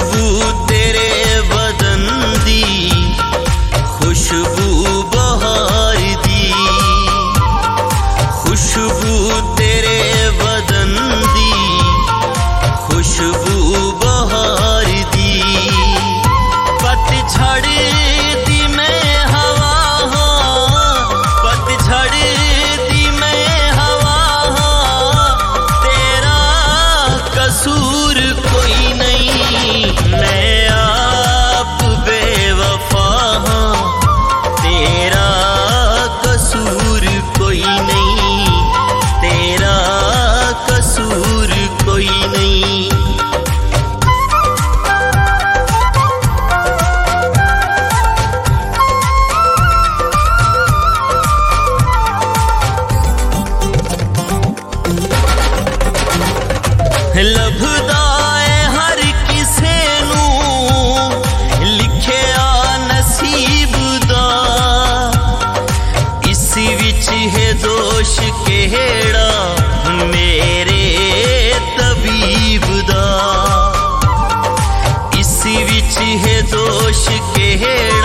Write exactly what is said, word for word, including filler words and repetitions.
खुशबू तेरे बदन दी, खुशबू बहार दी, खुशबू तेरे बदन दी, खुशबू बहार दी। पतझड़ दी मैं हवा हाँ, पतझड़ दी मैं हवा हाँ, तेरा कसूर कोई नहीं, मैं आप बेवफा हाँ, तेरा कसूर कोई नहीं, तेरा कसूर कोई नहीं। लभदा है हर किसे नू लिखिया नसीब दा, इस विच है दोष केड़ा मेरे तबीब दा, इस विच है दोष केड़ा